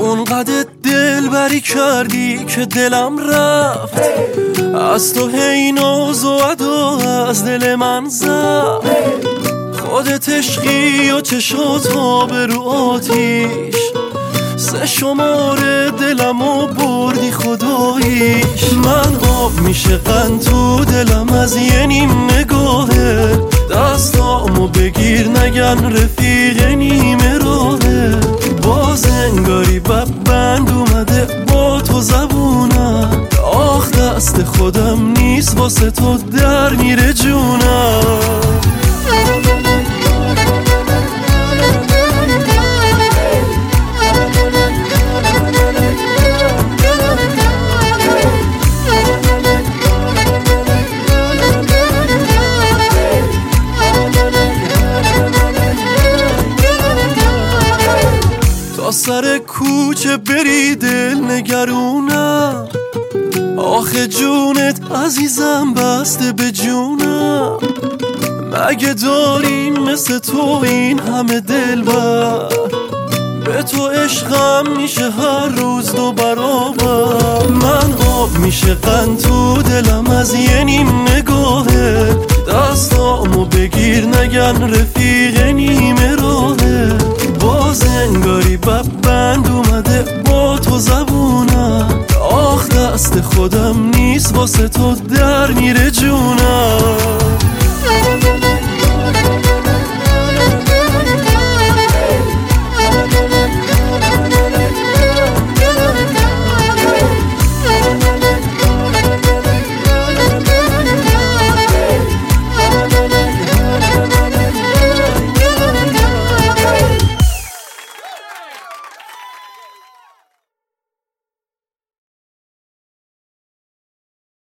اونقدر دل بری کردی که دلم رفت از تو هی ناز و ادا از دل من زد خودت عشقی و چشاتو به رو آتیش سه شماره دلمو بردی خداییش من آب میشه قند تو دلم از یه نیم نگاهه دستامو بگیر نگن رفیق نیمه راهه باز انگاری بند اومده با تو زبونم آخ دست خودم نیست واسه تو در میره جونم تا سر کوچه بری دل نگرونم آخه جونت عزیزم بسته به جونم مگه داریم مثل تو این همه دلبر به تو عشقم میشه هر روز دو برابر من آب میشه قند تو دلم از یه نیم نگاهه دستامو بگیر نگن رفیق نیمه راهه باز انگاری بند اومده با تو زبونم آخ دست خودم نیست واسه تو